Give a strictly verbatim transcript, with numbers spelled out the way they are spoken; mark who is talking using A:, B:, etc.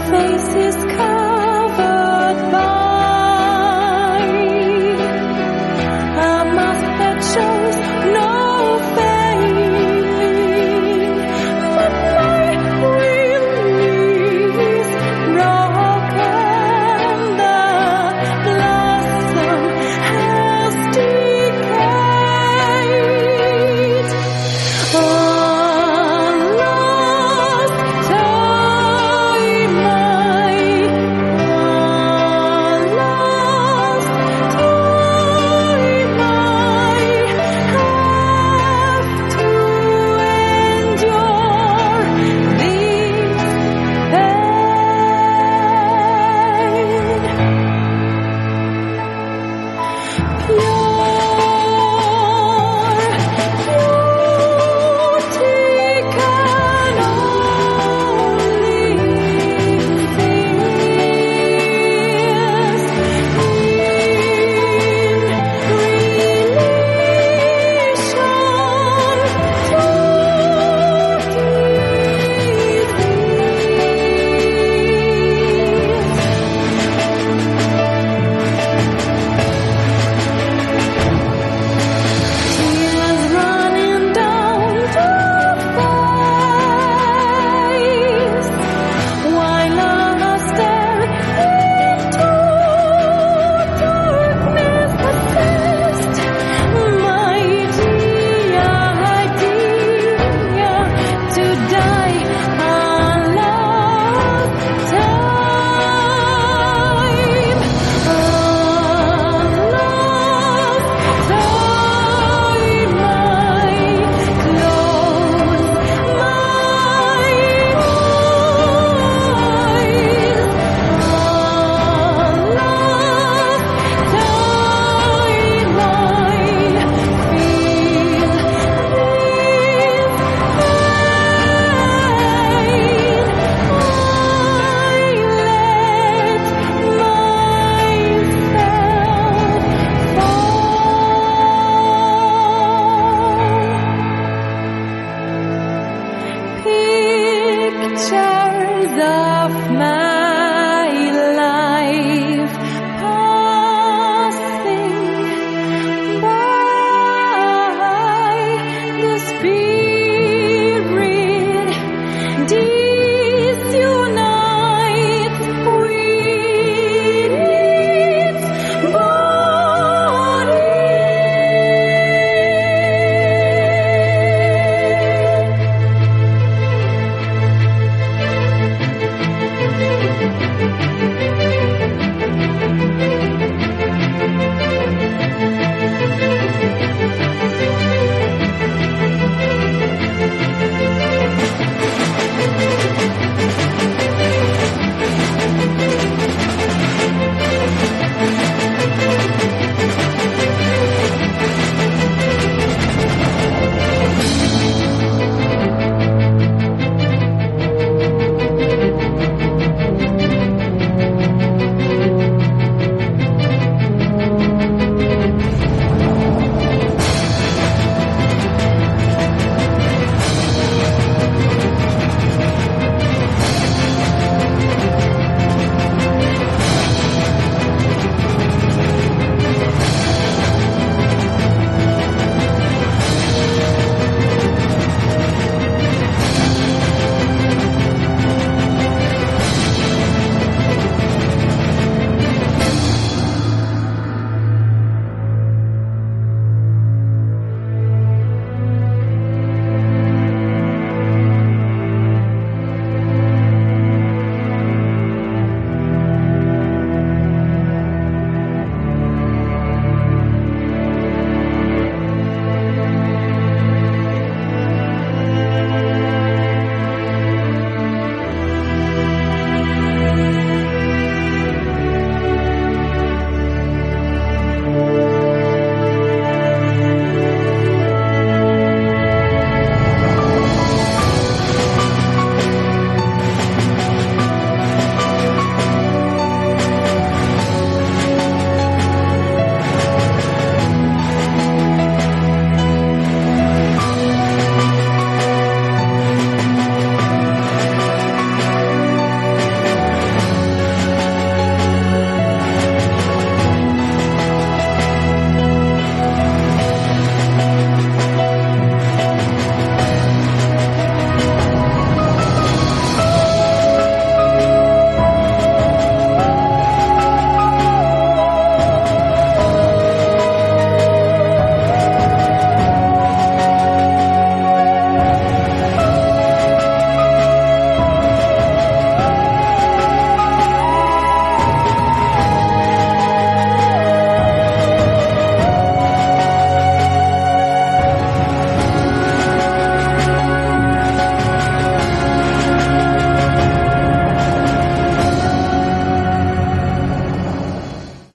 A: face is covered by a mask that shows no failing, but my real knees broken, the blossom has decayed. Oh, lost time, I, oh, lost time, I have to endure this pain. Beauty can only exist Tears running down the face, while I stare into darkness assist. My dear idea to die a lost time, a lost time. I close my eyes, a lost time. I feel pictures of my